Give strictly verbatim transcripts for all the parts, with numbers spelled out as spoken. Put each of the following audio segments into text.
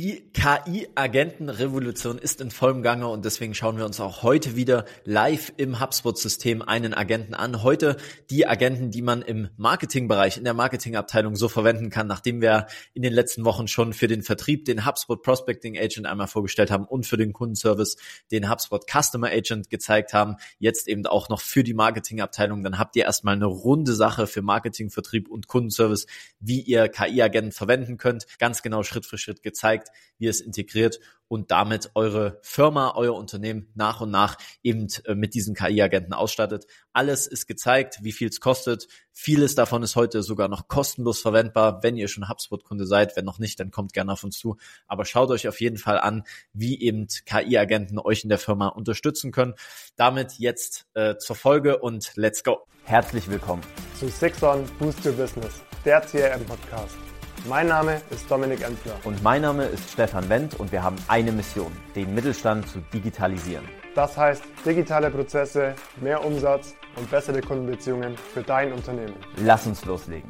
Die K I-Agenten-Revolution ist in vollem Gange und deswegen schauen wir uns auch heute wieder live im HubSpot-System einen Agenten an. Heute die Agenten, die man im Marketingbereich, in der Marketingabteilung so verwenden kann, nachdem wir in den letzten Wochen schon für den Vertrieb den HubSpot Prospecting Agent einmal vorgestellt haben und für den Kundenservice den HubSpot Customer Agent gezeigt haben. Jetzt eben auch noch für die Marketingabteilung. Dann habt ihr erstmal eine runde Sache für Marketing, Vertrieb und Kundenservice, wie ihr K I-Agenten verwenden könnt. Ganz genau Schritt für Schritt gezeigt, wie ihr es integriert und damit eure Firma, euer Unternehmen nach und nach eben mit diesen K I-Agenten ausstattet. Alles ist gezeigt, wie viel es kostet. Vieles davon ist heute sogar noch kostenlos verwendbar, wenn ihr schon HubSpot-Kunde seid. Wenn noch nicht, dann kommt gerne auf uns zu. Aber schaut euch auf jeden Fall an, wie eben K I-Agenten euch in der Firma unterstützen können. Damit jetzt äh, zur Folge und let's go. Herzlich willkommen zu Six On Boost Your Business, der C R M-Podcast. Mein Name ist Dominik Entler. Und mein Name ist Stefan Wendt und wir haben eine Mission, den Mittelstand zu digitalisieren. Das heißt, digitale Prozesse, mehr Umsatz und bessere Kundenbeziehungen für dein Unternehmen. Lass uns loslegen.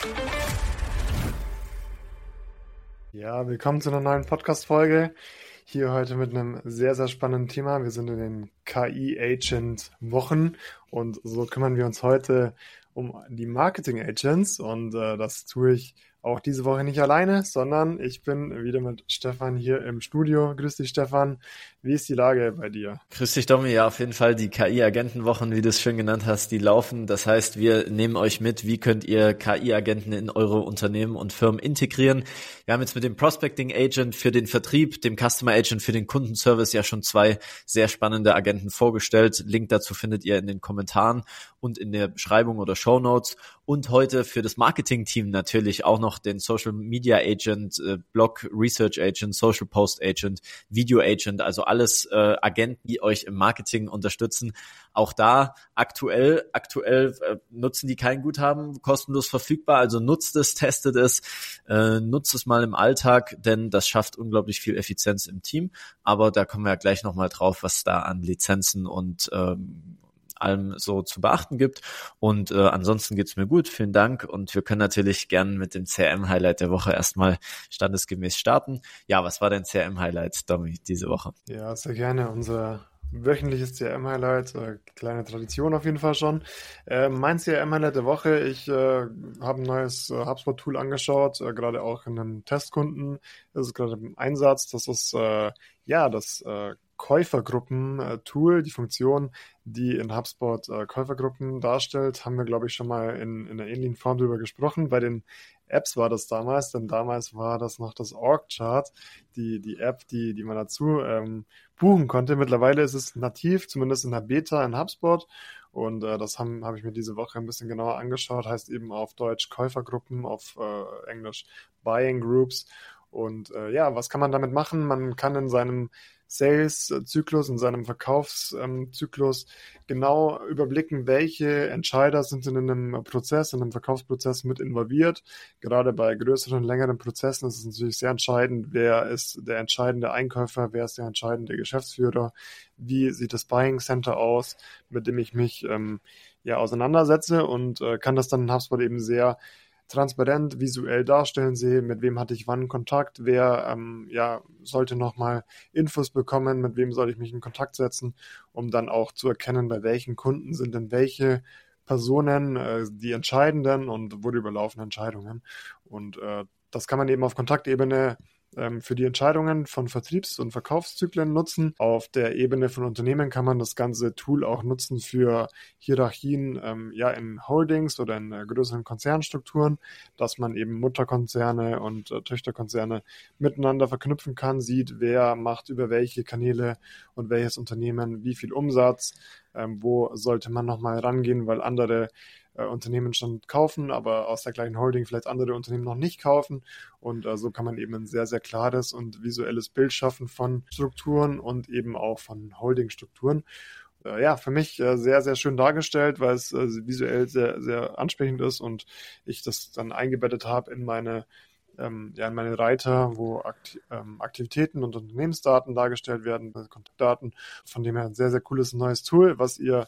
Ja, willkommen zu einer neuen Podcast-Folge. Hier heute mit einem sehr, sehr spannenden Thema. Wir sind in den K I-Agent-Wochen und so kümmern wir uns heute um die Marketing-Agents und äh, das tue ich auch diese Woche nicht alleine, sondern ich bin wieder mit Stefan hier im Studio. Grüß dich, Stefan. Wie ist die Lage bei dir? Grüß dich, Domi. Ja, auf jeden Fall die K I-Agentenwochen, wie du es schön genannt hast, die laufen. Das heißt, wir nehmen euch mit, wie könnt ihr K I-Agenten in eure Unternehmen und Firmen integrieren. Wir haben jetzt mit dem Prospecting Agent für den Vertrieb, dem Customer Agent für den Kundenservice ja schon zwei sehr spannende Agenten vorgestellt. Link dazu findet ihr in den Kommentaren und in der Beschreibung oder Shownotes. Und heute für das Marketing-Team natürlich auch noch den Social Media Agent, äh, Blog Research Agent, Social Post Agent, Video Agent, also alles äh, Agenten, die euch im Marketing unterstützen. Auch da aktuell, aktuell äh, nutzen die kein Guthaben, kostenlos verfügbar, also nutzt es, testet es, äh, nutzt es mal im Alltag, denn das schafft unglaublich viel Effizienz im Team, aber da kommen wir ja gleich nochmal drauf, was da an Lizenzen und ähm, allem so zu beachten gibt. Und äh, ansonsten geht's mir gut. Vielen Dank. Und wir können natürlich gern mit dem C R M-Highlight der Woche erstmal standesgemäß starten. Ja, was war dein C R M-Highlight, Domi, diese Woche? Ja, sehr gerne. Unser wöchentliches C R M-Highlight, äh, kleine Tradition auf jeden Fall schon. Äh, mein C R M-Highlight der Woche, ich äh, habe ein neues äh, HubSpot-Tool angeschaut, äh, gerade auch in einem Testkunden. Das ist gerade im Einsatz. Das ist äh, ja das äh, Käufergruppen-Tool, die Funktion, die in HubSpot äh, Käufergruppen darstellt, haben wir, glaube ich, schon mal in, in einer ähnlichen Form drüber gesprochen. Bei den Apps war das damals, denn damals war das noch das Org-Chart, die, die App, die, die man dazu ähm, buchen konnte. Mittlerweile ist es nativ, zumindest in der Beta in HubSpot. Und äh, das habe hab ich mir diese Woche ein bisschen genauer angeschaut. Heißt eben auf Deutsch Käufergruppen, auf äh, Englisch Buying Groups. Und äh, ja, was kann man damit machen? Man kann in seinem Sales-Zyklus, in seinem Verkaufszyklus genau überblicken, welche Entscheider sind in einem Prozess, in einem Verkaufsprozess mit involviert. Gerade bei größeren, längeren Prozessen ist es natürlich sehr entscheidend, wer ist der entscheidende Einkäufer, wer ist der entscheidende Geschäftsführer, wie sieht das Buying Center aus, mit dem ich mich ähm, ja auseinandersetze und äh, kann das dann in HubSpot eben sehr transparent, visuell darstellen sehe, mit wem hatte ich wann Kontakt, wer ähm, ja sollte nochmal Infos bekommen, mit wem soll ich mich in Kontakt setzen, um dann auch zu erkennen, bei welchen Kunden sind denn welche Personen äh, die entscheidenden und worüber laufen Entscheidungen. Und äh, das kann man eben auf Kontaktebene ähm, für die Entscheidungen von Vertriebs- und Verkaufszyklen nutzen. Auf der Ebene von Unternehmen kann man das ganze Tool auch nutzen für Hierarchien ähm, ja in Holdings oder in äh, größeren Konzernstrukturen, dass man eben Mutterkonzerne und äh, Töchterkonzerne miteinander verknüpfen kann, sieht, wer macht über welche Kanäle und welches Unternehmen wie viel Umsatz, ähm, wo sollte man nochmal rangehen, weil andere äh, Unternehmen schon kaufen, aber aus der gleichen Holding vielleicht andere Unternehmen noch nicht kaufen. Und äh, so kann man eben ein sehr, sehr klares und visuelles Bild schaffen von Strukturen und eben auch von Holdingstrukturen. Äh, ja, für mich äh, sehr, sehr schön dargestellt, weil es äh, visuell sehr, sehr ansprechend ist und ich das dann eingebettet habe in meine Ähm, ja, in meine Reiter, wo Akt, ähm, Aktivitäten und Unternehmensdaten dargestellt werden, Kontaktdaten. Von dem her ein sehr, sehr cooles neues Tool, was ihr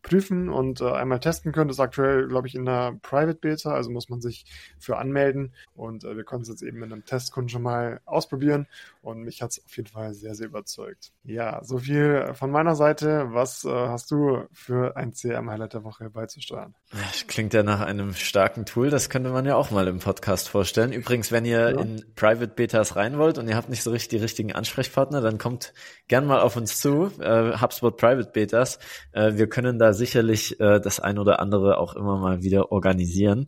prüfen und äh, einmal testen können. Das ist aktuell, glaube ich, in der Private Beta, also muss man sich für anmelden und äh, wir konnten es jetzt eben in einem Testkunden schon mal ausprobieren und mich hat es auf jeden Fall sehr, sehr überzeugt. Ja, so viel von meiner Seite. Was äh, hast du für ein C R M-Highlight der Woche beizusteuern? Das klingt ja nach einem starken Tool, das könnte man ja auch mal im Podcast vorstellen. Übrigens, wenn ihr ja. in Private Betas rein wollt und ihr habt nicht so richtig die richtigen Ansprechpartner, dann kommt gern mal auf uns zu, äh, HubSpot Private Betas. Äh, wir können da sicherlich äh, das ein oder andere auch immer mal wieder organisieren.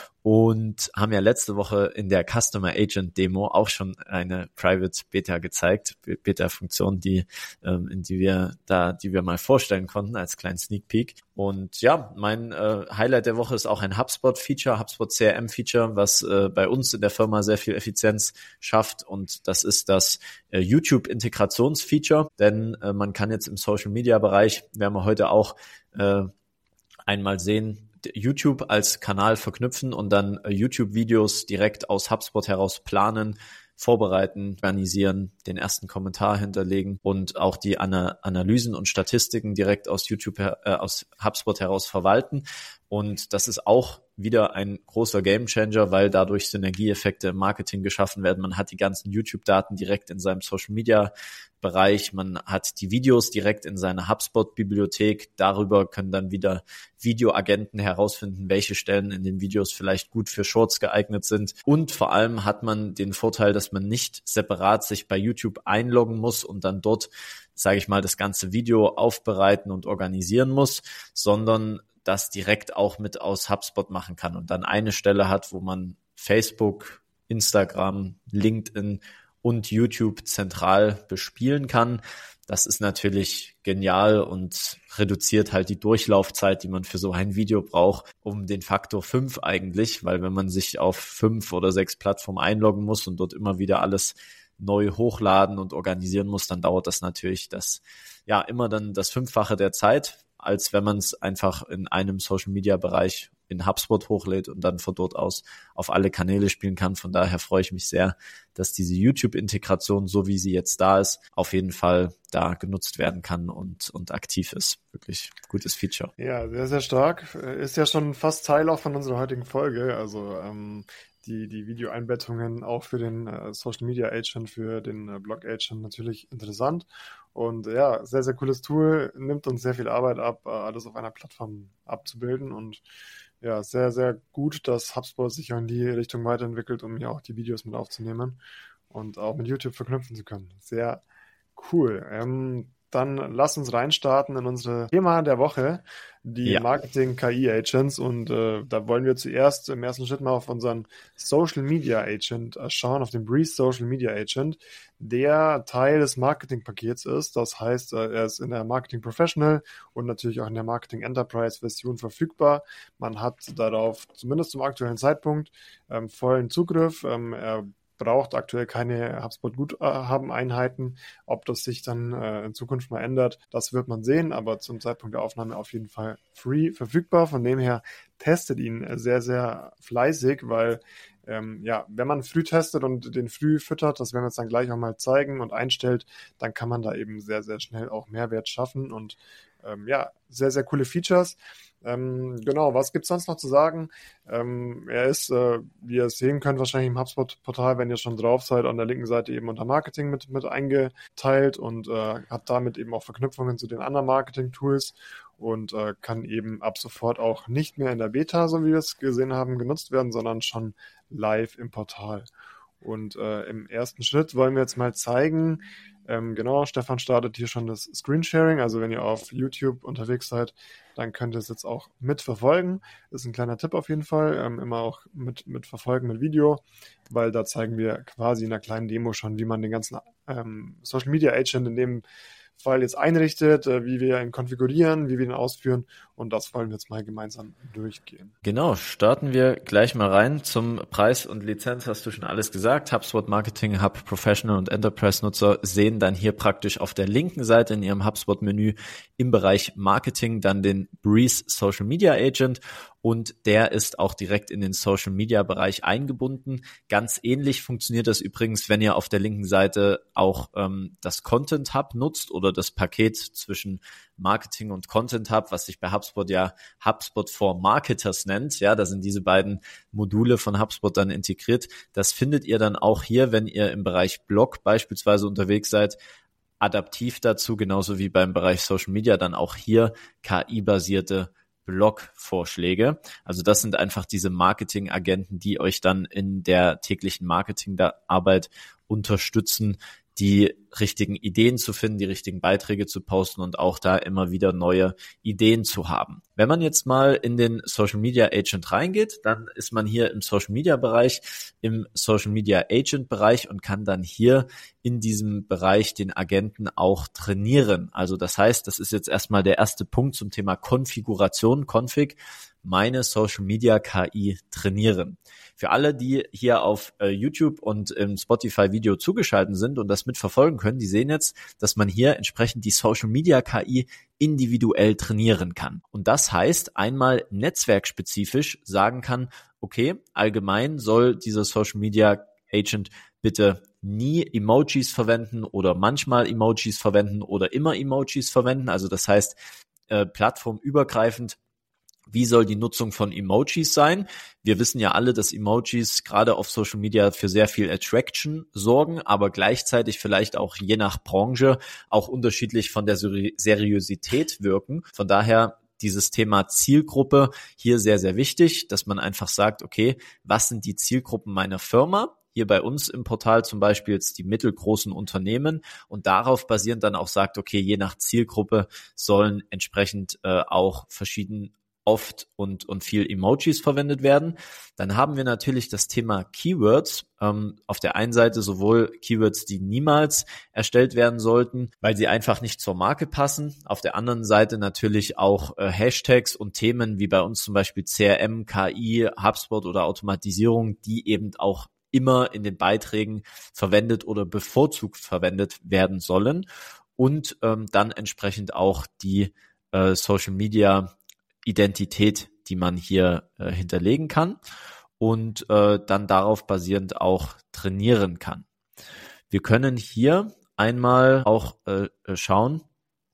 Und haben ja letzte Woche in der Customer Agent Demo auch schon eine Private Beta gezeigt, Beta-Funktion, die ähm, in die wir da, die wir mal vorstellen konnten als kleinen Sneak Peek. Und ja, mein äh, Highlight der Woche ist auch ein HubSpot-Feature, HubSpot C R M-Feature, was äh, bei uns in der Firma sehr viel Effizienz schafft. Und das ist das äh, YouTube-Integrationsfeature, denn äh, man kann jetzt im Social-Media-Bereich, werden wir heute auch äh, einmal sehen, YouTube als Kanal verknüpfen und dann YouTube-Videos direkt aus HubSpot heraus planen, vorbereiten, organisieren, den ersten Kommentar hinterlegen und auch die Ana- Analysen und Statistiken direkt aus YouTube, äh, aus HubSpot heraus verwalten. Und das ist auch wieder ein großer Gamechanger, weil dadurch Synergieeffekte im Marketing geschaffen werden. Man hat die ganzen YouTube-Daten direkt in seinem Social-Media-Bereich. Man hat die Videos direkt in seiner HubSpot-Bibliothek. Darüber können dann wieder Videoagenten herausfinden, welche Stellen in den Videos vielleicht gut für Shorts geeignet sind. Und vor allem hat man den Vorteil, dass man nicht separat sich bei YouTube einloggen muss und dann dort, sage ich mal, das ganze Video aufbereiten und organisieren muss, sondern das direkt auch mit aus HubSpot machen kann und dann eine Stelle hat, wo man Facebook, Instagram, LinkedIn und YouTube zentral bespielen kann. Das ist natürlich genial und reduziert halt die Durchlaufzeit, die man für so ein Video braucht, um den Faktor fünf eigentlich, weil wenn man sich auf fünf oder sechs Plattformen einloggen muss und dort immer wieder alles neu hochladen und organisieren muss, dann dauert das natürlich das, ja, immer dann das Fünffache der Zeit, als wenn man es einfach in einem Social-Media-Bereich in HubSpot hochlädt und dann von dort aus auf alle Kanäle spielen kann. Von daher freue ich mich sehr, dass diese YouTube-Integration, so wie sie jetzt da ist, auf jeden Fall da genutzt werden kann und, und aktiv ist. Wirklich gutes Feature. Ja, sehr, sehr stark. Ist ja schon fast Teil auch von unserer heutigen Folge. Also ähm, die, die Videoeinbettungen auch für den äh, Social Media Agent, für den äh, Blog Agent natürlich interessant. Und ja, sehr, sehr cooles Tool, nimmt uns sehr viel Arbeit ab, alles auf einer Plattform abzubilden und ja, sehr, sehr gut, dass HubSpot sich in die Richtung weiterentwickelt, um hier auch die Videos mit aufzunehmen und auch mit YouTube verknüpfen zu können. Sehr cool. Ähm, dann lass uns reinstarten in unsere Thema der Woche, die ja. Marketing-K I-Agents. Und äh, da wollen wir zuerst im ersten Schritt mal auf unseren Social-Media-Agent schauen, auf den Breeze Social-Media-Agent, der Teil des Marketing-Pakets ist. Das heißt, äh, er ist in der Marketing-Professional und natürlich auch in der Marketing-Enterprise-Version verfügbar. Man hat darauf, zumindest zum aktuellen Zeitpunkt, ähm, vollen Zugriff. Ähm, er braucht aktuell keine HubSpot-Guthaben-Einheiten. Ob das sich dann äh, in Zukunft mal ändert, das wird man sehen, aber zum Zeitpunkt der Aufnahme auf jeden Fall free verfügbar. Von dem her testet ihn sehr, sehr fleißig, weil ähm, ja, wenn man früh testet und den früh füttert, das werden wir jetzt dann gleich auch mal zeigen und einstellt, dann kann man da eben sehr, sehr schnell auch Mehrwert schaffen und ähm, ja, sehr, sehr coole Features. Ähm, genau, was gibt's sonst noch zu sagen? Ähm, er ist, äh, wie ihr es sehen könnt, wahrscheinlich im HubSpot-Portal, wenn ihr schon drauf seid, an der linken Seite eben unter Marketing mit, mit eingeteilt und äh, hat damit eben auch Verknüpfungen zu den anderen Marketing-Tools und äh, kann eben ab sofort auch nicht mehr in der Beta, so wie wir es gesehen haben, genutzt werden, sondern schon live im Portal. Und äh, im ersten Schritt wollen wir jetzt mal zeigen, ähm, genau, Stefan startet hier schon das Screensharing, also wenn ihr auf YouTube unterwegs seid, dann könnt ihr es jetzt auch mitverfolgen. Das ist ein kleiner Tipp auf jeden Fall, ähm, immer auch mit, mit verfolgen mit Video, weil da zeigen wir quasi in einer kleinen Demo schon, wie man den ganzen ähm, Social Media Agent in dem Fall jetzt einrichtet, wie wir ihn konfigurieren, wie wir ihn ausführen und das wollen wir jetzt mal gemeinsam durchgehen. Genau, starten wir gleich mal rein. Zum Preis und Lizenz hast du schon alles gesagt. HubSpot Marketing Hub Professional und Enterprise Nutzer sehen dann hier praktisch auf der linken Seite in ihrem HubSpot Menü im Bereich Marketing dann den Breeze Social Media Agent und der ist auch direkt in den Social-Media-Bereich eingebunden. Ganz ähnlich funktioniert das übrigens, wenn ihr auf der linken Seite auch ähm, das Content Hub nutzt oder das Paket zwischen Marketing und Content Hub, was sich bei HubSpot ja HubSpot for Marketers nennt. Ja, da sind diese beiden Module von HubSpot dann integriert. Das findet ihr dann auch hier, wenn ihr im Bereich Blog beispielsweise unterwegs seid, adaptiv dazu, genauso wie beim Bereich Social Media, dann auch hier K I-basierte Blog-Vorschläge. Also das sind einfach diese Marketing-Agenten, die euch dann in der täglichen Marketingarbeit unterstützen, die richtigen Ideen zu finden, die richtigen Beiträge zu posten und auch da immer wieder neue Ideen zu haben. Wenn man jetzt mal in den Social Media Agent reingeht, dann ist man hier im Social Media Bereich, im Social Media Agent Bereich und kann dann hier in diesem Bereich den Agenten auch trainieren. Also das heißt, das ist jetzt erstmal der erste Punkt zum Thema Konfiguration, Config, meine Social Media K I trainieren. Für alle, die hier auf äh, YouTube und im Spotify Video zugeschaltet sind und das mitverfolgen können, die sehen jetzt, dass man hier entsprechend die Social Media K I individuell trainieren kann. Und das heißt, einmal netzwerkspezifisch sagen kann, okay, allgemein soll dieser Social Media Agent bitte nie Emojis verwenden oder manchmal Emojis verwenden oder immer Emojis verwenden. Also das heißt, äh, plattformübergreifend, wie soll die Nutzung von Emojis sein? Wir wissen ja alle, dass Emojis gerade auf Social Media für sehr viel Attraction sorgen, aber gleichzeitig vielleicht auch je nach Branche auch unterschiedlich von der Seriosität wirken. Von daher dieses Thema Zielgruppe hier sehr, sehr wichtig, dass man einfach sagt, okay, was sind die Zielgruppen meiner Firma? Hier bei uns im Portal zum Beispiel jetzt die mittelgroßen Unternehmen und darauf basierend dann auch sagt, okay, je nach Zielgruppe sollen entsprechend äh, auch verschieden oft und und viel Emojis verwendet werden. Dann haben wir natürlich das Thema Keywords. Ähm, auf der einen Seite sowohl Keywords, die niemals erstellt werden sollten, weil sie einfach nicht zur Marke passen. Auf der anderen Seite natürlich auch äh, Hashtags und Themen wie bei uns zum Beispiel C R M, K I, HubSpot oder Automatisierung, die eben auch immer in den Beiträgen verwendet oder bevorzugt verwendet werden sollen. Und ähm, dann entsprechend auch die äh, Social Media Identität, die man hier äh, hinterlegen kann und äh, dann darauf basierend auch trainieren kann. Wir können hier einmal auch äh, schauen,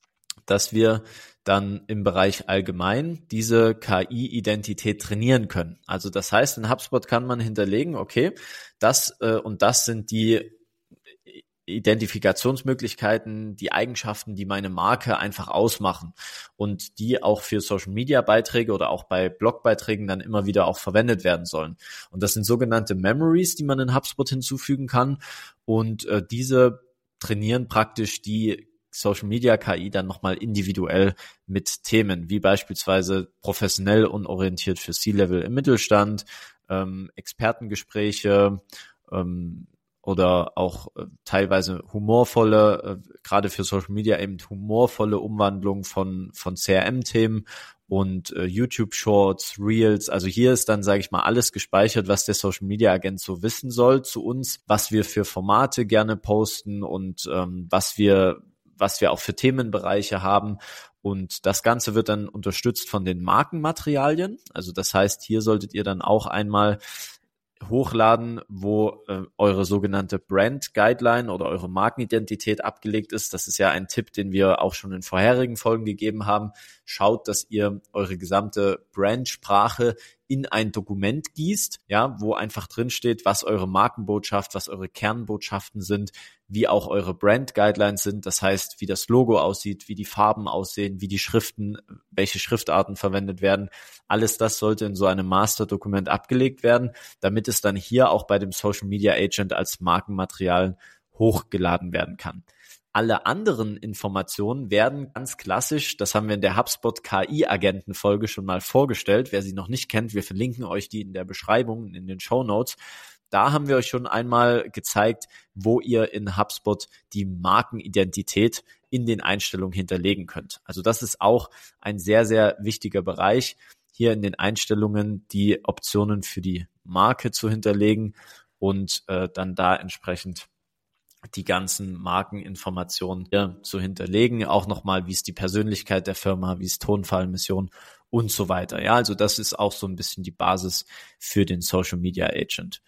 dass wir dann im Bereich allgemein diese K I-Identität trainieren können. Also das heißt, in HubSpot kann man hinterlegen, okay, das äh, und das sind die Identifikationsmöglichkeiten, die Eigenschaften, die meine Marke einfach ausmachen und die auch für Social-Media-Beiträge oder auch bei Blogbeiträgen dann immer wieder auch verwendet werden sollen. Und das sind sogenannte Memories, die man in HubSpot hinzufügen kann und äh, diese trainieren praktisch die Social-Media-K I dann nochmal individuell mit Themen, wie beispielsweise professionell und orientiert für C-Level im Mittelstand, ähm, Expertengespräche, ähm, oder auch äh, teilweise humorvolle, äh, gerade für Social Media eben humorvolle Umwandlung von von C R M-Themen und äh, YouTube Shorts, Reels. Also hier ist dann, sage ich mal, alles gespeichert, was der Social Media Agent so wissen soll zu uns, was wir für Formate gerne posten und ähm, was wir was wir auch für Themenbereiche haben. Und das Ganze wird dann unterstützt von den Markenmaterialien. Also das heißt, hier solltet ihr dann auch einmal hochladen, wo äh, eure sogenannte Brand Guideline oder eure Markenidentität abgelegt ist. Das ist ja ein Tipp, den wir auch schon in vorherigen Folgen gegeben haben. Schaut, dass ihr eure gesamte Brandsprache in ein Dokument gießt, ja, wo einfach drin steht, was eure Markenbotschaft, was eure Kernbotschaften sind, wie auch eure Brand Guidelines sind. Das heißt, wie das Logo aussieht, wie die Farben aussehen, wie die Schriften, welche Schriftarten verwendet werden. Alles das sollte in so einem Masterdokument abgelegt werden, damit es dann hier auch bei dem Social Media Agent als Markenmaterial hochgeladen werden kann. Alle anderen Informationen werden ganz klassisch, das haben wir in der HubSpot K I-Agenten-Folge schon mal vorgestellt. Wer sie noch nicht kennt, wir verlinken euch die in der Beschreibung, in den Shownotes. Da haben wir euch schon einmal gezeigt, wo ihr in HubSpot die Markenidentität in den Einstellungen hinterlegen könnt. Also das ist auch ein sehr, sehr wichtiger Bereich, hier in den Einstellungen die Optionen für die Marke zu hinterlegen und äh, dann da entsprechend die ganzen Markeninformationen hier zu hinterlegen. Auch nochmal, wie ist die Persönlichkeit der Firma, wie ist Tonfall, Mission und so weiter. Ja, also das ist auch so ein bisschen die Basis für den Social Media Agent.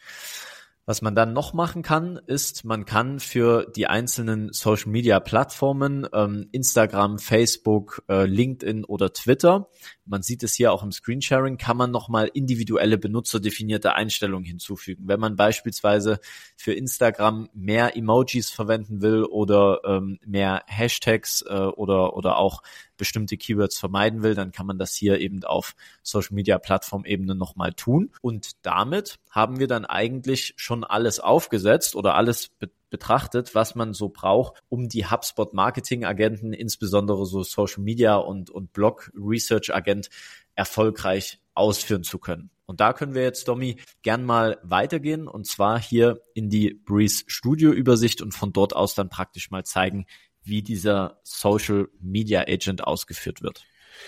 Was man dann noch machen kann, ist, man kann für die einzelnen Social-Media-Plattformen, ähm, Instagram, Facebook, äh, LinkedIn oder Twitter, man sieht es hier auch im Screensharing, kann man nochmal individuelle benutzerdefinierte Einstellungen hinzufügen. Wenn man beispielsweise für Instagram mehr Emojis verwenden will oder ähm, mehr Hashtags äh, oder oder auch bestimmte Keywords vermeiden will, dann kann man das hier eben auf Social-Media-Plattform-Ebene nochmal tun. Und damit haben wir dann eigentlich schon alles aufgesetzt oder alles be- betrachtet, was man so braucht, um die HubSpot-Marketing-Agenten, insbesondere so Social-Media und, und Blog-Research-Agent, erfolgreich ausführen zu können. Und da können wir jetzt, Domi, gern mal weitergehen und zwar hier in die Breeze Studio-Übersicht und von dort aus dann praktisch mal zeigen, wie dieser Social Media Agent ausgeführt wird.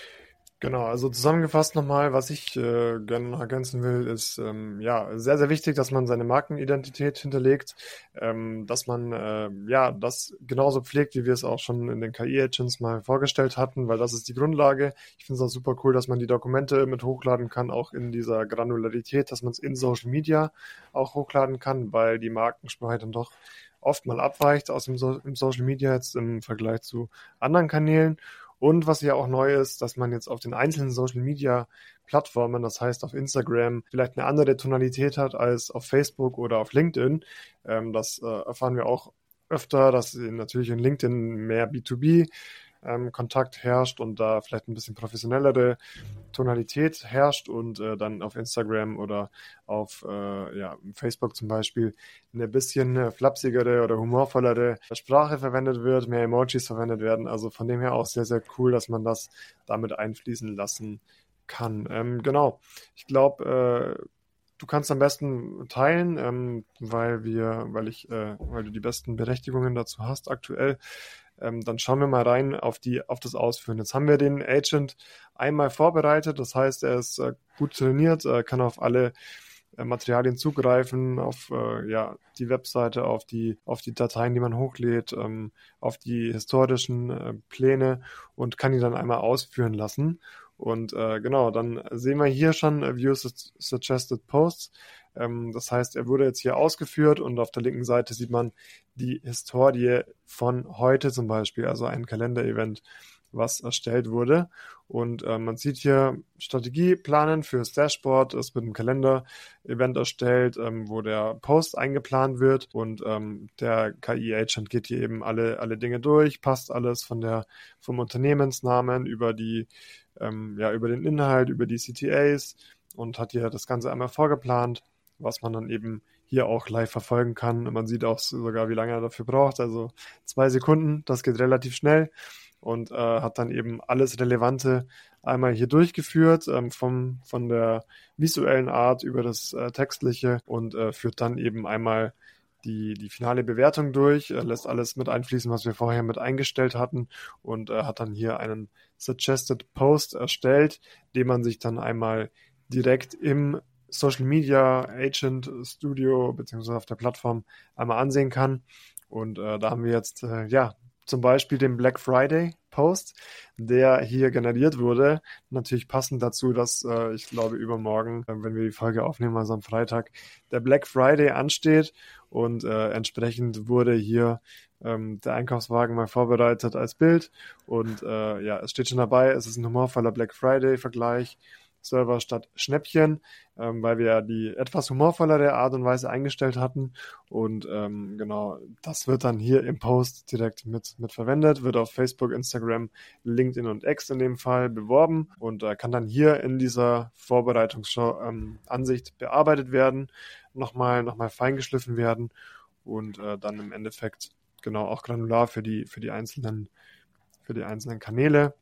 Genau, also zusammengefasst nochmal, was ich äh, gerne noch ergänzen will, ist ähm, ja sehr, sehr wichtig, dass man seine Markenidentität hinterlegt, ähm, dass man äh, ja das genauso pflegt, wie wir es auch schon in den K I-Agents mal vorgestellt hatten, weil das ist die Grundlage. Ich finde es auch super cool, dass man die Dokumente mit hochladen kann, auch in dieser Granularität, dass man es in Social Media auch hochladen kann, weil die Markensprache dann doch oft mal abweicht aus dem so- im Social Media jetzt im Vergleich zu anderen Kanälen. Und was ja auch neu ist, dass man jetzt auf den einzelnen Social-Media-Plattformen, das heißt auf Instagram, vielleicht eine andere Tonalität hat als auf Facebook oder auf LinkedIn. Ähm, das äh, erfahren wir auch öfter, dass natürlich in LinkedIn mehr B zwei B ähm, Kontakt herrscht und da vielleicht ein bisschen professionellere Tonalität herrscht und äh, dann auf Instagram oder auf äh, ja, Facebook zum Beispiel eine bisschen äh, flapsigere oder humorvollere Sprache verwendet wird, mehr Emojis verwendet werden. Also von dem her auch sehr, sehr cool, dass man das damit einfließen lassen kann. Ähm, genau, ich glaube, äh, du kannst am besten teilen, ähm, weil wir, weil ich, äh, weil du die besten Berechtigungen dazu hast aktuell. Ähm, dann schauen wir mal rein auf die, auf das Ausführen. Jetzt haben wir den Agent einmal vorbereitet, das heißt, er ist äh, gut trainiert, äh, kann auf alle äh, Materialien zugreifen, auf äh, ja, die Webseite, auf die, auf die Dateien, die man hochlädt, ähm, auf die historischen äh, Pläne und kann die dann einmal ausführen lassen. Und äh, genau, dann sehen wir hier schon äh, View Suggested Posts. Ähm, das heißt, er wurde jetzt hier ausgeführt und auf der linken Seite sieht man die Historie von heute zum Beispiel, also ein Kalenderevent, was erstellt wurde. Und äh, man sieht hier Strategie planen fürs Dashboard. Es wird ein Kalender-Event erstellt, ähm, wo der Post eingeplant wird und ähm, der K I-Agent geht hier eben alle, alle Dinge durch, passt alles von der, vom Unternehmensnamen über die, ähm, ja, über den Inhalt, über die C T As und hat hier das Ganze einmal vorgeplant, was man dann eben hier auch live verfolgen kann. Man sieht auch sogar, wie lange er dafür braucht. Also zwei Sekunden, das geht relativ schnell und äh, hat dann eben alles Relevante einmal hier durchgeführt, ähm, vom, von der visuellen Art über das äh, Textliche und äh, führt dann eben einmal die, die finale Bewertung durch, äh, lässt alles mit einfließen, was wir vorher mit eingestellt hatten und äh, hat dann hier einen Suggested Post erstellt, den man sich dann einmal direkt im Social Media Agent Studio beziehungsweise auf der Plattform einmal ansehen kann. Und äh, da haben wir jetzt äh, ja zum Beispiel den Black Friday Post, der hier generiert wurde. Natürlich passend dazu, dass äh, ich glaube übermorgen, äh, wenn wir die Folge aufnehmen, also am Freitag, der Black Friday ansteht und äh, entsprechend wurde hier ähm, der Einkaufswagen mal vorbereitet als Bild und äh, ja, es steht schon dabei, es ist ein humorvoller Black Friday Vergleich. Server statt Schnäppchen, ähm, weil wir ja die etwas humorvollere Art und Weise eingestellt hatten und ähm, genau, das wird dann hier im Post direkt mit, mit verwendet, wird auf Facebook, Instagram, LinkedIn und X in dem Fall beworben und äh, kann dann hier in dieser Vorbereitungsansicht ähm, bearbeitet werden, nochmal nochmal feingeschliffen werden und äh, dann im Endeffekt genau auch granular für die für die einzelnen für die einzelnen Kanäle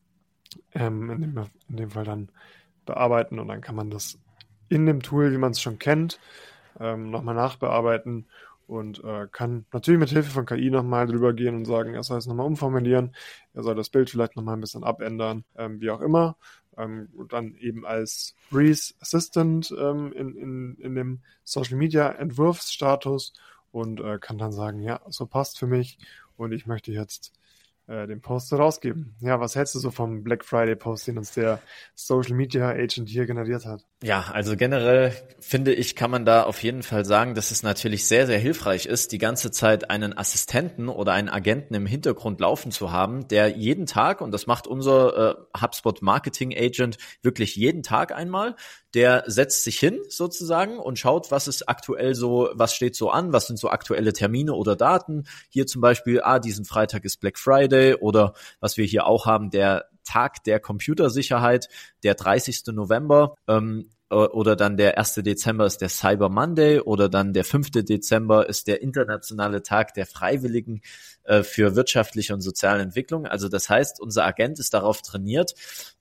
ähm, in, dem, in dem Fall dann bearbeiten und dann kann man das in dem Tool, wie man es schon kennt, ähm, nochmal nachbearbeiten und äh, kann natürlich mit Hilfe von K I nochmal drüber gehen und sagen, er soll es nochmal umformulieren, er soll das Bild vielleicht nochmal ein bisschen abändern, ähm, wie auch immer. Ähm, und dann eben als Breeze Assistant ähm, in, in, in dem Social Media Entwurfsstatus und äh, kann dann sagen, ja, so passt für mich und ich möchte jetzt äh, den Post so rausgeben. Ja, was hältst du so vom Black Friday Post, den uns der Social Media Agent hier generiert hat? Ja, also generell finde ich, kann man da auf jeden Fall sagen, dass es natürlich sehr, sehr hilfreich ist, die ganze Zeit einen Assistenten oder einen Agenten im Hintergrund laufen zu haben, der jeden Tag, und das macht unser äh, HubSpot Marketing Agent wirklich jeden Tag einmal, der setzt sich hin sozusagen und schaut, was ist aktuell so, was steht so an, was sind so aktuelle Termine oder Daten. Hier zum Beispiel, ah, diesen Freitag ist Black Friday, oder was wir hier auch haben, der Tag der Computersicherheit, der dreißigster November, ähm, oder dann der erster Dezember ist der Cyber Monday, oder dann der fünfter Dezember ist der internationale Tag der Freiwilligen äh, für wirtschaftliche und soziale Entwicklung. Also das heißt, unser Agent ist darauf trainiert,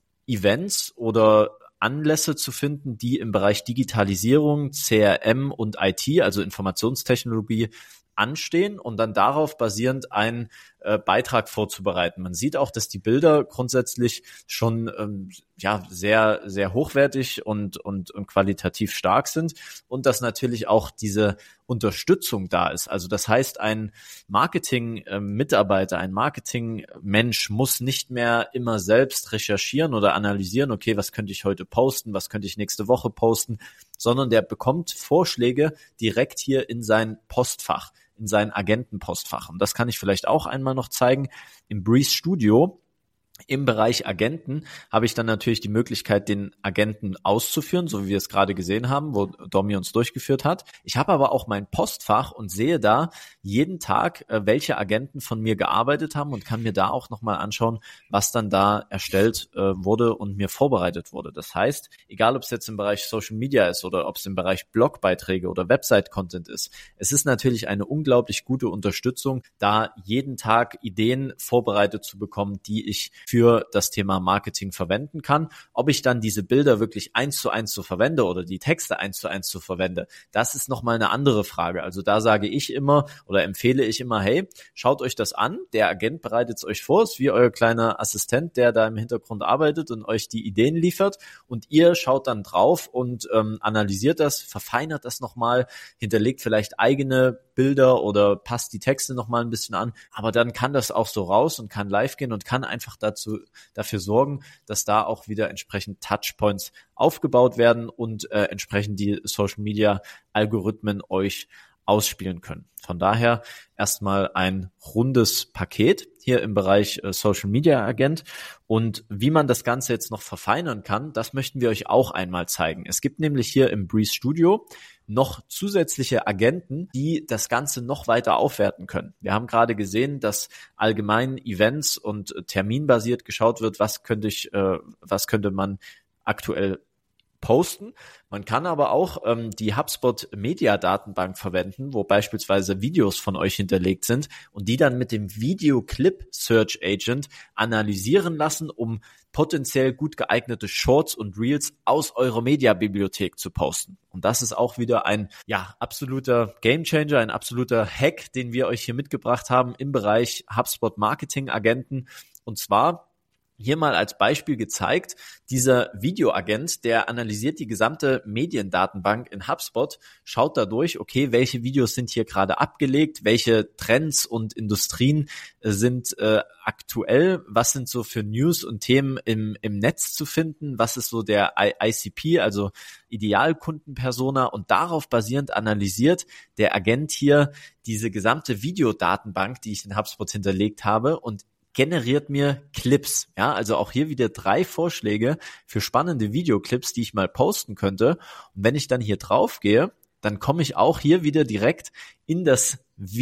Events oder Anlässe zu finden, die im Bereich Digitalisierung, C R M und I T, also Informationstechnologie, anstehen und dann darauf basierend einen äh, Beitrag vorzubereiten. Man sieht auch, dass die Bilder grundsätzlich schon ähm, ja sehr sehr hochwertig und und und qualitativ stark sind und dass natürlich auch diese Unterstützung da ist. Also das heißt, ein Marketing-Mitarbeiter, ein Marketing-Mensch muss nicht mehr immer selbst recherchieren oder analysieren, okay, was könnte ich heute posten, was könnte ich nächste Woche posten, sondern der bekommt Vorschläge direkt hier in sein Postfach, in sein Agentenpostfach. Und das kann ich vielleicht auch einmal noch zeigen. Im Breeze Studio im Bereich Agenten habe ich dann natürlich die Möglichkeit, den Agenten auszuführen, so wie wir es gerade gesehen haben, wo Domi uns durchgeführt hat. Ich habe aber auch mein Postfach und sehe da jeden Tag, welche Agenten von mir gearbeitet haben und kann mir da auch nochmal anschauen, was dann da erstellt äh, wurde und mir vorbereitet wurde. Das heißt, egal ob es jetzt im Bereich Social Media ist oder ob es im Bereich Blogbeiträge oder Website-Content ist, es ist natürlich eine unglaublich gute Unterstützung, da jeden Tag Ideen vorbereitet zu bekommen, die ich für das Thema Marketing verwenden kann. Ob ich dann diese Bilder wirklich eins zu eins so verwende oder die Texte eins zu eins so verwende, das ist nochmal eine andere Frage. Also da sage ich immer oder empfehle ich immer, hey, schaut euch das an, der Agent bereitet es euch vor, ist wie euer kleiner Assistent, der da im Hintergrund arbeitet und euch die Ideen liefert und ihr schaut dann drauf und ähm, analysiert das, verfeinert das nochmal, hinterlegt vielleicht eigene Bilder oder passt die Texte nochmal ein bisschen an, aber dann kann das auch so raus und kann live gehen und kann einfach dazu dafür sorgen, dass da auch wieder entsprechend Touchpoints aufgebaut werden und äh, entsprechend die Social Media Algorithmen euch ausspielen können. Von daher erstmal ein rundes Paket hier im Bereich äh, Social Media Agent. Und wie man das Ganze jetzt noch verfeinern kann, das möchten wir euch auch einmal zeigen. Es gibt nämlich hier im Breeze Studio noch zusätzliche Agenten, die das Ganze noch weiter aufwerten können. Wir haben gerade gesehen, dass allgemein Events und terminbasiert geschaut wird, was könnte ich, äh, was könnte man aktuell posten. Man kann aber auch ähm, die HubSpot Media Datenbank verwenden, wo beispielsweise Videos von euch hinterlegt sind und die dann mit dem Video Clip Search Agent analysieren lassen, um potenziell gut geeignete Shorts und Reels aus eurer Media-Bibliothek zu posten. Und das ist auch wieder ein ja absoluter Gamechanger, ein absoluter Hack, den wir euch hier mitgebracht haben im Bereich HubSpot Marketing Agenten. Und zwar hier mal als Beispiel gezeigt, dieser Videoagent, der analysiert die gesamte Mediendatenbank in HubSpot, schaut dadurch, okay, welche Videos sind hier gerade abgelegt, welche Trends und Industrien äh, sind äh, aktuell, was sind so für News und Themen im, im Netz zu finden, was ist so der I C P, also Idealkundenpersona, und darauf basierend analysiert der Agent hier diese gesamte Videodatenbank, die ich in HubSpot hinterlegt habe, und generiert mir Clips. Ja, also auch hier wieder drei Vorschläge für spannende Videoclips, die ich mal posten könnte. Und wenn ich dann hier drauf gehe, dann komme ich auch hier wieder direkt in das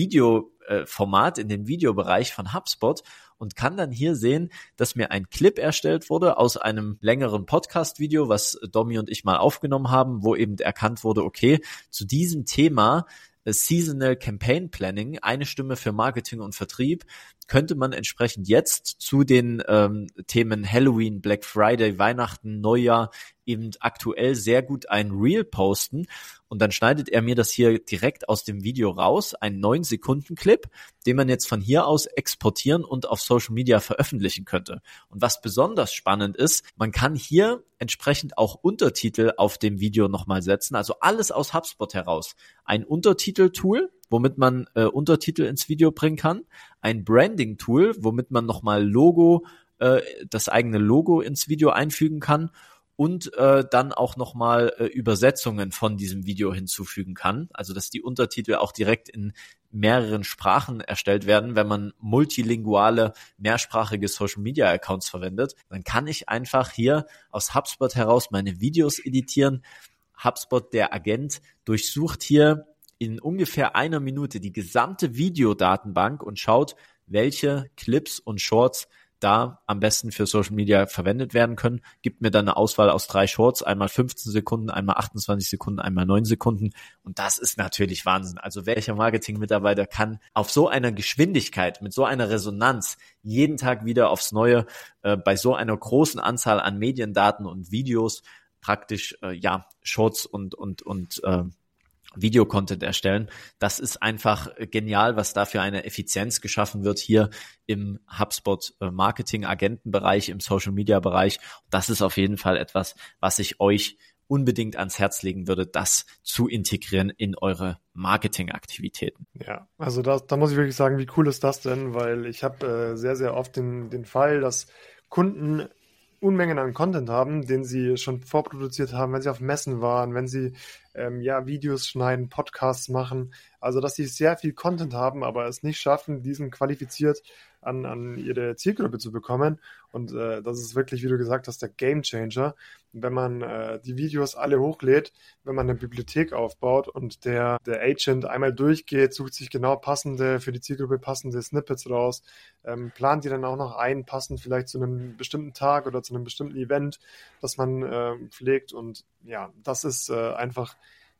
Videoformat, in den Videobereich von HubSpot und kann dann hier sehen, dass mir ein Clip erstellt wurde aus einem längeren Podcast-Video, was Domi und ich mal aufgenommen haben, wo eben erkannt wurde, okay, zu diesem Thema Seasonal Campaign Planning, eine Stimme für Marketing und Vertrieb, könnte man entsprechend jetzt zu den ähm, Themen Halloween, Black Friday, Weihnachten, Neujahr eben aktuell sehr gut ein Reel posten und dann schneidet er mir das hier direkt aus dem Video raus, einen neun Sekunden Clip, den man jetzt von hier aus exportieren und auf Social Media veröffentlichen könnte. Und was besonders spannend ist, man kann hier entsprechend auch Untertitel auf dem Video nochmal setzen, also alles aus HubSpot heraus. Ein Untertitel-Tool, womit man äh, Untertitel ins Video bringen kann, ein Branding-Tool, womit man nochmal Logo, äh, das eigene Logo ins Video einfügen kann und äh, dann auch nochmal äh, Übersetzungen von diesem Video hinzufügen kann, also dass die Untertitel auch direkt in mehreren Sprachen erstellt werden, wenn man multilinguale, mehrsprachige Social-Media-Accounts verwendet. Dann kann ich einfach hier aus HubSpot heraus meine Videos editieren. HubSpot, der Agent, durchsucht hier in ungefähr einer Minute die gesamte Videodatenbank und schaut, welche Clips und Shorts da am besten für Social Media verwendet werden können, gibt mir dann eine Auswahl aus drei Shorts, einmal fünfzehn Sekunden, einmal achtundzwanzig Sekunden, einmal neun Sekunden und das ist natürlich Wahnsinn. Also welcher Marketing-Mitarbeiter kann auf so einer Geschwindigkeit, mit so einer Resonanz jeden Tag wieder aufs Neue äh, bei so einer großen Anzahl an Mediendaten und Videos praktisch äh, ja Shorts und und und äh, Videocontent erstellen. Das ist einfach genial, was da für eine Effizienz geschaffen wird hier im HubSpot Marketing Agentenbereich, im Social Media Bereich. Das ist auf jeden Fall etwas, was ich euch unbedingt ans Herz legen würde, das zu integrieren in eure Marketingaktivitäten. Ja, also da, da muss ich wirklich sagen, wie cool ist das denn? Weil ich habe äh, sehr, sehr oft den, den Fall, dass Kunden Unmengen an Content haben, den sie schon vorproduziert haben, wenn sie auf Messen waren, wenn sie ähm, ja Videos schneiden, Podcasts machen. Also, dass sie sehr viel Content haben, aber es nicht schaffen, diesen qualifiziert an, an ihre Zielgruppe zu bekommen. Und äh, das ist wirklich, wie du gesagt hast, der Gamechanger. Wenn man äh, die Videos alle hochlädt, wenn man eine Bibliothek aufbaut und der, der Agent einmal durchgeht, sucht sich genau passende, für die Zielgruppe passende Snippets raus, ähm, plant die dann auch noch ein, passend vielleicht zu einem bestimmten Tag oder zu einem bestimmten Event, das man äh, pflegt. Und ja, das ist äh, einfach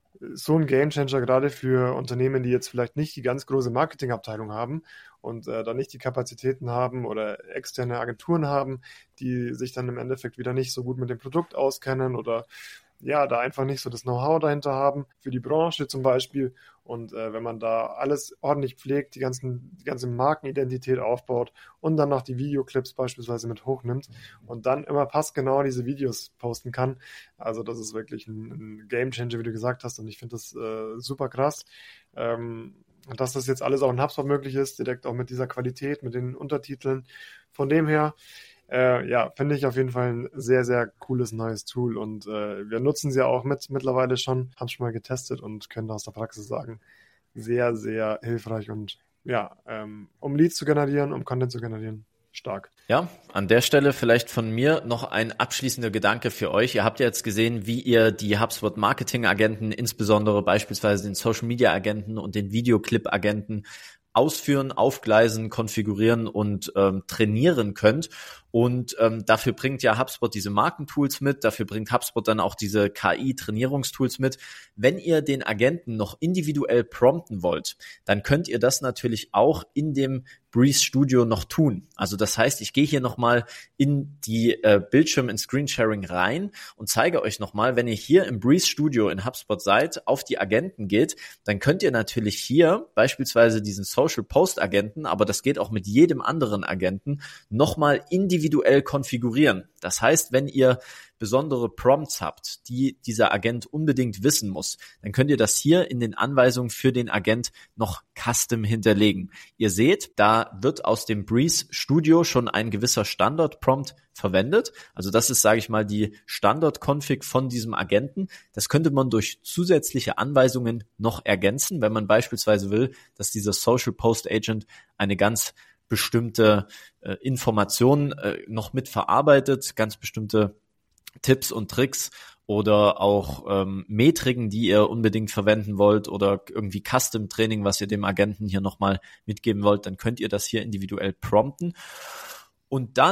so ein Gamechanger gerade für Unternehmen, die jetzt vielleicht nicht die ganz große Marketingabteilung haben und äh, da nicht die Kapazitäten haben oder externe Agenturen haben, die sich dann im Endeffekt wieder nicht so gut mit dem Produkt auskennen oder ja, da einfach nicht so das Know-how dahinter haben, für die Branche zum Beispiel. Und äh, wenn man da alles ordentlich pflegt, die, ganzen, die ganze Markenidentität aufbaut und dann noch die Videoclips beispielsweise mit hochnimmt und dann immer passgenau diese Videos posten kann, also das ist wirklich ein, ein Gamechanger, wie du gesagt hast, und ich finde das äh, super krass. Ähm, und dass das jetzt alles auch in HubSpot möglich ist, direkt auch mit dieser Qualität, mit den Untertiteln. Von dem her, Äh, ja, finde ich auf jeden Fall ein sehr, sehr cooles neues Tool und äh, wir nutzen sie auch mit mittlerweile schon, haben es schon mal getestet und können aus der Praxis sagen, sehr, sehr hilfreich und ja, ähm, um Leads zu generieren, um Content zu generieren, stark. Ja, an der Stelle vielleicht von mir noch ein abschließender Gedanke für euch. Ihr habt ja jetzt gesehen, wie ihr die HubSpot Marketing Agenten, insbesondere beispielsweise den Social Media Agenten und den Videoclip Agenten ausführen, aufgleisen, konfigurieren und ähm, trainieren könnt. Und ähm, dafür bringt ja HubSpot diese Markentools mit, dafür bringt HubSpot dann auch diese K I-Trainierungstools mit. Wenn ihr den Agenten noch individuell prompten wollt, dann könnt ihr das natürlich auch in dem Breeze Studio noch tun. Also das heißt, ich gehe hier nochmal in die äh, Bildschirm in Screensharing rein und zeige euch nochmal, wenn ihr hier im Breeze Studio in HubSpot seid, auf die Agenten geht, dann könnt ihr natürlich hier beispielsweise diesen Social Post Agenten, aber das geht auch mit jedem anderen Agenten, nochmal individuell konfigurieren. Das heißt, wenn ihr besondere Prompts habt, die dieser Agent unbedingt wissen muss, dann könnt ihr das hier in den Anweisungen für den Agent noch custom hinterlegen. Ihr seht, da wird aus dem Breeze Studio schon ein gewisser Standard-Prompt verwendet. Also das ist, sage ich mal, die Standard-Config von diesem Agenten. Das könnte man durch zusätzliche Anweisungen noch ergänzen, wenn man beispielsweise will, dass dieser Social Post Agent eine ganz bestimmte äh, Information äh, noch mit verarbeitet, ganz bestimmte Tipps und Tricks oder auch ähm, Metriken, die ihr unbedingt verwenden wollt oder irgendwie Custom-Training, was ihr dem Agenten hier nochmal mitgeben wollt, dann könnt ihr das hier individuell prompten. Und dann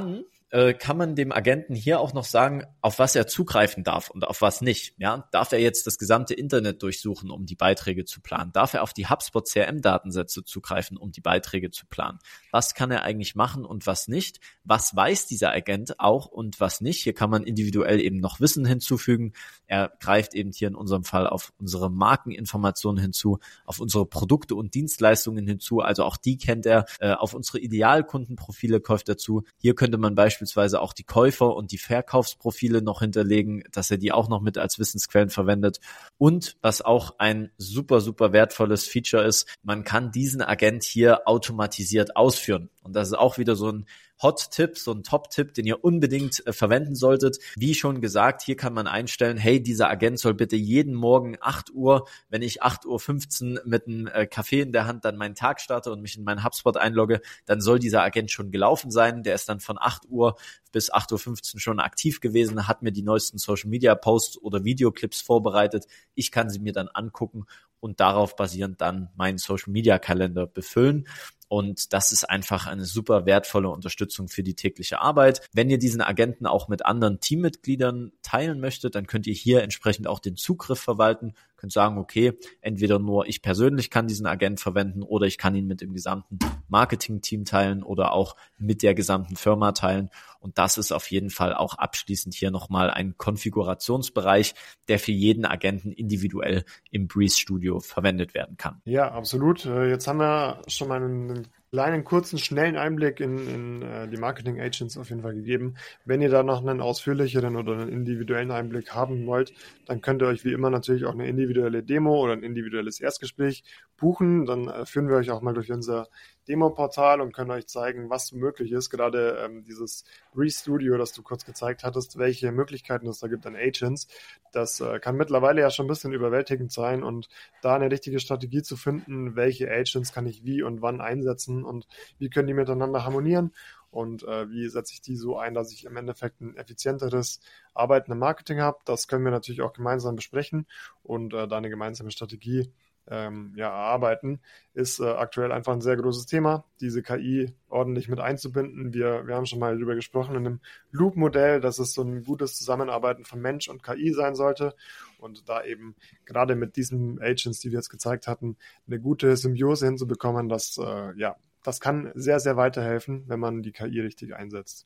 äh, kann man dem Agenten hier auch noch sagen, auf was er zugreifen darf und auf was nicht. Ja, darf er jetzt das gesamte Internet durchsuchen, um die Beiträge zu planen? Darf er auf die HubSpot C R M-Datensätze zugreifen, um die Beiträge zu planen? Was kann er eigentlich machen und was nicht? Was weiß dieser Agent auch und was nicht? Hier kann man individuell eben noch Wissen hinzufügen. Er greift eben hier in unserem Fall auf unsere Markeninformationen hinzu, auf unsere Produkte und Dienstleistungen hinzu. Also auch die kennt er. Äh, auf unsere Idealkundenprofile kauft er zu. Hier könnte man beispielsweise auch die Käufer- und die Verkaufsprofile noch hinterlegen, dass er die auch noch mit als Wissensquellen verwendet. Und was auch ein super, super wertvolles Feature ist, man kann diesen Agent hier automatisiert ausführen. Und das ist auch wieder so ein Hot-Tipp, so ein Top-Tipp, den ihr unbedingt äh, verwenden solltet. Wie schon gesagt, hier kann man einstellen, hey, dieser Agent soll bitte jeden Morgen acht Uhr, wenn ich acht Uhr fünfzehn mit einem äh, Kaffee in der Hand dann meinen Tag starte und mich in meinen HubSpot einlogge, dann soll dieser Agent schon gelaufen sein. Der ist dann von acht Uhr bis acht Uhr fünfzehn schon aktiv gewesen, hat mir die neuesten Social-Media-Posts oder Videoclips vorbereitet. Ich kann sie mir dann angucken und darauf basierend dann meinen Social-Media-Kalender befüllen. Und das ist einfach eine super wertvolle Unterstützung für die tägliche Arbeit. Wenn ihr diesen Agenten auch mit anderen Teammitgliedern teilen möchtet, dann könnt ihr hier entsprechend auch den Zugriff verwalten. Könnt sagen, okay, entweder nur ich persönlich kann diesen Agent verwenden oder ich kann ihn mit dem gesamten Marketing-Team teilen oder auch mit der gesamten Firma teilen. Und das ist auf jeden Fall auch abschließend hier nochmal ein Konfigurationsbereich, der für jeden Agenten individuell im Breeze Studio verwendet werden kann. Ja, absolut. Jetzt haben wir schon mal einen kleinen, kurzen, schnellen Einblick in, in äh, die Marketing Agents auf jeden Fall gegeben. Wenn ihr da noch einen ausführlicheren oder einen individuellen Einblick haben wollt, dann könnt ihr euch wie immer natürlich auch eine individuelle Demo oder ein individuelles Erstgespräch buchen. Dann äh, führen wir euch auch mal durch unser Demo-Portal und können euch zeigen, was möglich ist. Gerade ähm, dieses Breeze Studio, das du kurz gezeigt hattest, welche Möglichkeiten es da gibt an Agents. Das äh, kann mittlerweile ja schon ein bisschen überwältigend sein und da eine richtige Strategie zu finden, welche Agents kann ich wie und wann einsetzen und wie können die miteinander harmonieren und äh, wie setze ich die so ein, dass ich im Endeffekt ein effizienteres Arbeiten im Marketing habe. Das können wir natürlich auch gemeinsam besprechen und äh, da eine gemeinsame Strategie ähm, ja, erarbeiten, ist äh, aktuell einfach ein sehr großes Thema, diese K I ordentlich mit einzubinden. Wir, wir haben schon mal darüber gesprochen in einem Loop-Modell, dass es so ein gutes Zusammenarbeiten von Mensch und K I sein sollte und da eben gerade mit diesen Agents, die wir jetzt gezeigt hatten, eine gute Symbiose hinzubekommen, das, äh, ja, das kann sehr, sehr weiterhelfen, wenn man die K I richtig einsetzt.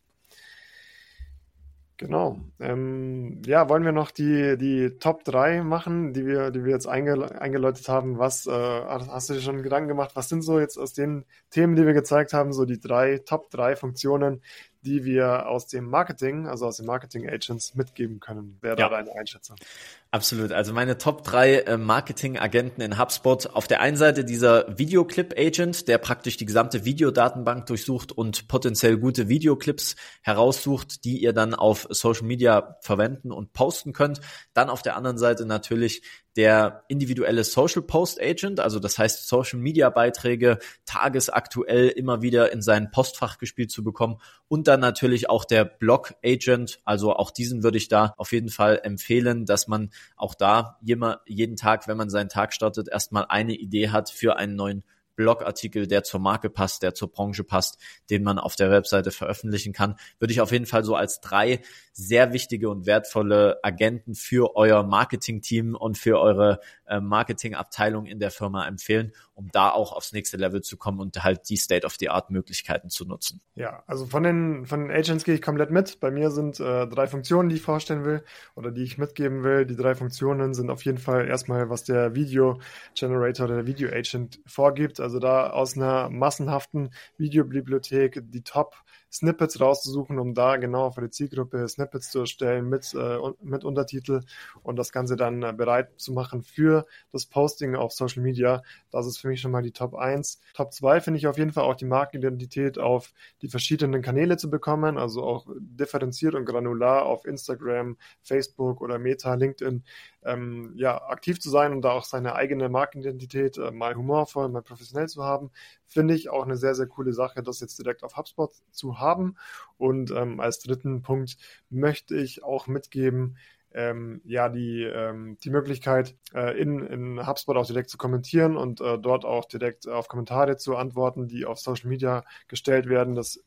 Genau. Ähm, ja, wollen wir noch die, die Top drei machen, die wir, die wir jetzt einge, eingeläutet haben? Was, äh, hast du dir schon Gedanken gemacht? Was sind so jetzt aus den Themen, die wir gezeigt haben, so die drei, Top drei Funktionen, die wir aus dem Marketing, also aus den Marketing Agents mitgeben können? Wäre Ja. da deine Einschätzung? Absolut. Also meine Top drei äh, Marketing-Agenten in HubSpot. Auf der einen Seite dieser Videoclip-Agent, der praktisch die gesamte Videodatenbank durchsucht und potenziell gute Videoclips heraussucht, die ihr dann auf Social Media verwenden und posten könnt. Dann auf der anderen Seite natürlich der individuelle Social Post Agent, also das heißt Social Media Beiträge tagesaktuell immer wieder in sein Postfach gespielt zu bekommen und dann natürlich auch der Blog Agent, also auch diesen würde ich da auf jeden Fall empfehlen, dass man auch da jeden Tag, wenn man seinen Tag startet, erstmal eine Idee hat für einen neuen Blogartikel, der zur Marke passt, der zur Branche passt, den man auf der Webseite veröffentlichen kann, würde ich auf jeden Fall so als drei sehr wichtige und wertvolle Agenten für euer Marketing-Team und für eure äh, Marketingabteilung in der Firma empfehlen, um da auch aufs nächste Level zu kommen und halt die State-of-the-Art-Möglichkeiten zu nutzen. Ja, also von den, von den Agents gehe ich komplett mit. Bei mir sind äh, drei Funktionen, die ich vorstellen will oder die ich mitgeben will. Die drei Funktionen sind auf jeden Fall erstmal, was der Video Generator oder der Video Agent vorgibt. Also da aus einer massenhaften Videobibliothek die Top Snippets rauszusuchen, um da genau für die Zielgruppe Snippets zu erstellen mit, äh, mit Untertitel und das Ganze dann äh, bereit zu machen für das Posting auf Social Media. Das ist für mich schon mal die Top eins. Top zwei finde ich auf jeden Fall auch die Markenidentität auf die verschiedenen Kanäle zu bekommen, also auch differenziert und granular auf Instagram, Facebook oder Meta, LinkedIn ähm, ja, aktiv zu sein und da auch seine eigene Markenidentität äh, mal humorvoll, mal professionell zu haben, finde ich auch eine sehr, sehr coole Sache, das jetzt direkt auf HubSpot zu haben. Und ähm, als dritten Punkt möchte ich auch mitgeben, ähm, ja, die, ähm, die Möglichkeit, äh, in, in HubSpot auch direkt zu kommentieren und äh, dort auch direkt auf Kommentare zu antworten, die auf Social Media gestellt werden. Das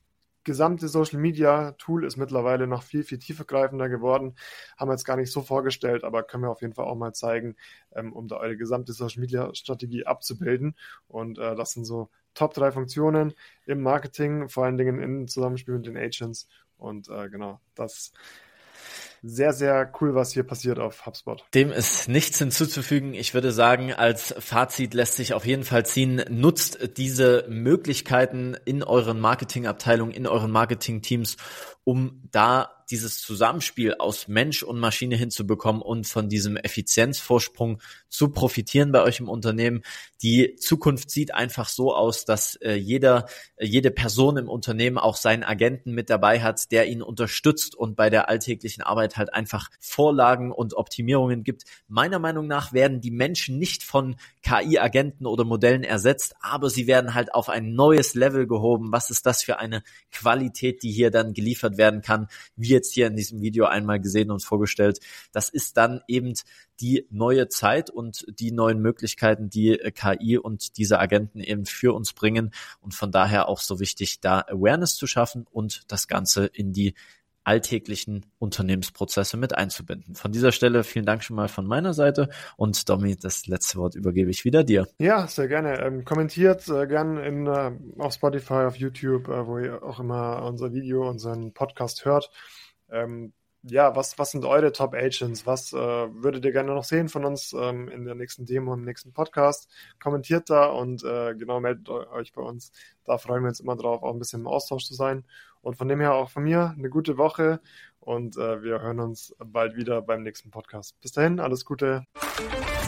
gesamte Social Media Tool ist mittlerweile noch viel, viel tiefergreifender geworden. Haben wir jetzt gar nicht so vorgestellt, aber können wir auf jeden Fall auch mal zeigen, ähm, um da eure gesamte Social Media Strategie abzubilden. Und äh, das sind so Top drei Funktionen im Marketing, vor allen Dingen im Zusammenspiel mit den Agents. Und äh, genau, das sehr, sehr cool, was hier passiert auf HubSpot. Dem ist nichts hinzuzufügen. Ich würde sagen, als Fazit lässt sich auf jeden Fall ziehen, nutzt diese Möglichkeiten in euren Marketingabteilungen, in euren Marketingteams, um da dieses Zusammenspiel aus Mensch und Maschine hinzubekommen und von diesem Effizienzvorsprung zu profitieren bei euch im Unternehmen. Die Zukunft sieht einfach so aus, dass äh, jeder, äh, jede Person im Unternehmen auch seinen Agenten mit dabei hat, der ihn unterstützt und bei der alltäglichen Arbeit halt einfach Vorlagen und Optimierungen gibt. Meiner Meinung nach werden die Menschen nicht von K I-Agenten oder Modellen ersetzt, aber sie werden halt auf ein neues Level gehoben. Was ist das für eine Qualität, die hier dann geliefert werden kann, wie jetzt hier in diesem Video einmal gesehen und vorgestellt. Das ist dann eben die neue Zeit und die neuen Möglichkeiten, die K I und diese Agenten eben für uns bringen, und von daher auch so wichtig, da Awareness zu schaffen und das Ganze in die alltäglichen Unternehmensprozesse mit einzubinden. Von dieser Stelle vielen Dank schon mal von meiner Seite, und Domi, das letzte Wort übergebe ich wieder dir. Ja, sehr gerne. Ähm, kommentiert äh, gerne in, äh, auf Spotify, auf YouTube, äh, wo ihr auch immer unser Video, unseren Podcast hört. Ähm, ja, was, was sind eure Top Agents? Was äh, würdet ihr gerne noch sehen von uns ähm, in der nächsten Demo, im nächsten Podcast? Kommentiert da und äh, genau, meldet euch bei uns. Da freuen wir uns immer drauf, auch ein bisschen im Austausch zu sein. Und von dem her auch von mir eine gute Woche, und äh, wir hören uns bald wieder beim nächsten Podcast. Bis dahin, alles Gute.